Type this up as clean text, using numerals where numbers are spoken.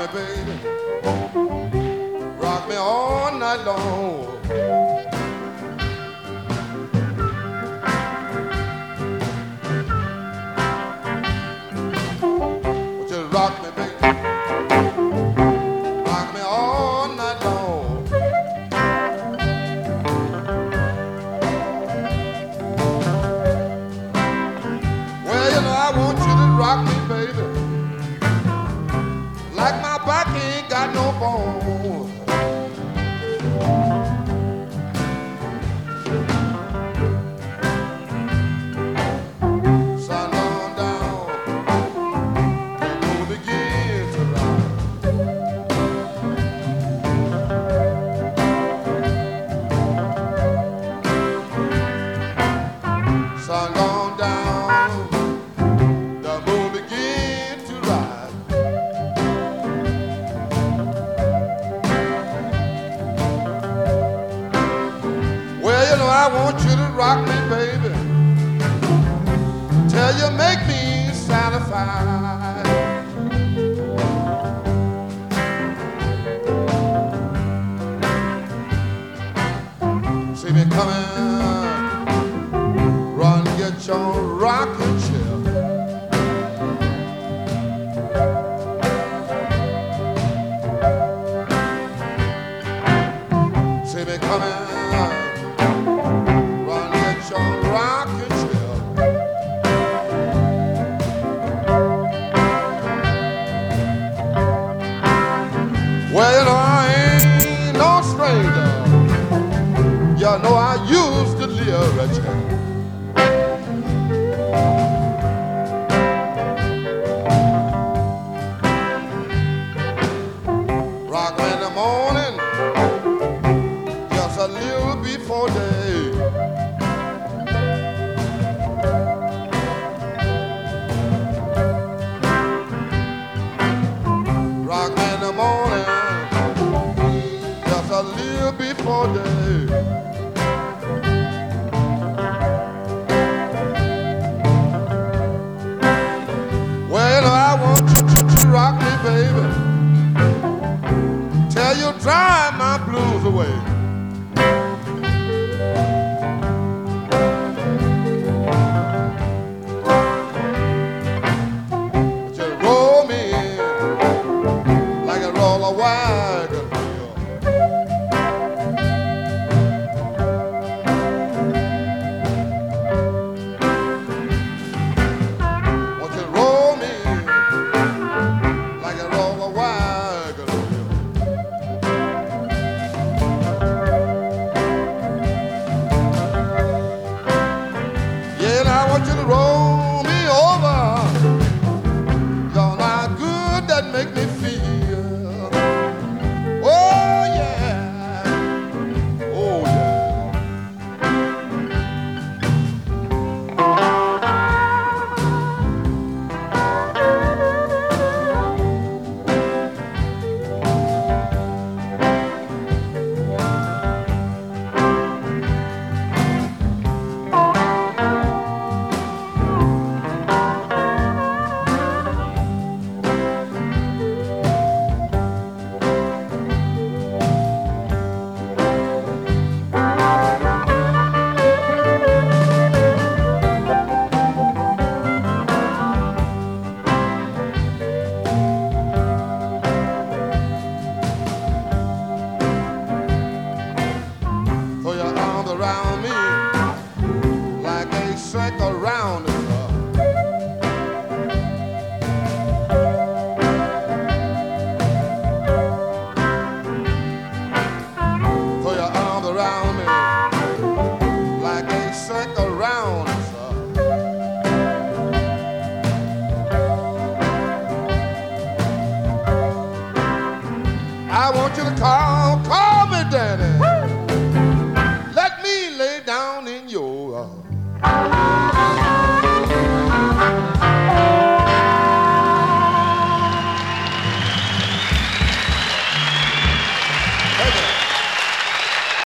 me, baby. Rock me all night long. Just rock me, baby. Rock me all night long. Well, you know I want you to rock me, baby. Like my back ain't got no bones. Sundown down, we'll begin to rock. Sundown down, the moon begin to rise. Well, you know I want you to rock me, baby, till you make me satisfied. See me coming, run, get your rocking chair. See me coming, run, get your rocking chair. Well, you know I ain't no stranger. You know I used to live at you. Rock in the morning, just a little before day. Rock in the morning, just a little before day. Well, I want you to rock me, baby, till you drive my blues away.